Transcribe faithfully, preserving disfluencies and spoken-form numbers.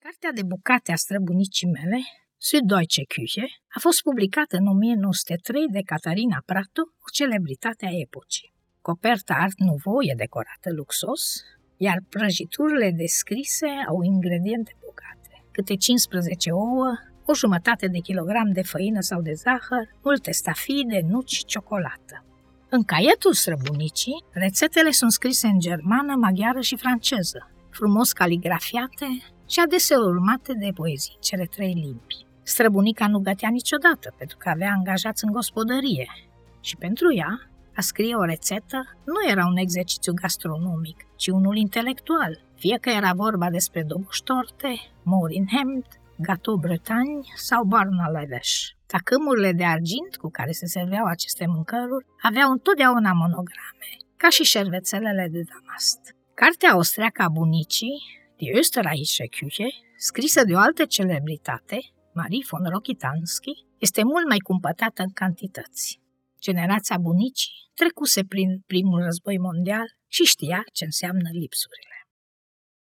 Cartea de bucate a străbunicii mele, Süddeutsche Küche, a fost publicată în o mie nouă sute trei de Catarina Prato, o celebritate a epocii. Coperta Art Nouveau e decorată luxos, iar prăjiturile descrise au ingrediente bogate, câte cincisprezece ouă, o jumătate de kilogram de făină sau de zahăr, multe stafide, nuci și ciocolată. În caietul străbunicii, rețetele sunt scrise în germană, maghiară și franceză, frumos caligrafiate și adeseori urmate de poezii în cele trei limbi. Străbunica nu gătea niciodată, pentru că avea angajați în gospodărie și pentru ea a scrie o rețetă nu era un exercițiu gastronomic, ci unul intelectual, fie că era vorba despre dobuștorte, mori în hemd, gâteau bretagne sau barnaleveș. Tacâmurile de argint cu care se serveau aceste mâncăruri aveau întotdeauna monograme, ca și șervețelele de damast. Cartea austriacă a bunicii, Die Österreichische Küche, scrisă de o altă celebritate, Marie von Rokitansky, este mult mai cumpătată în cantități. Generația bunicii trecuse prin primul război mondial și știa ce înseamnă lipsurile.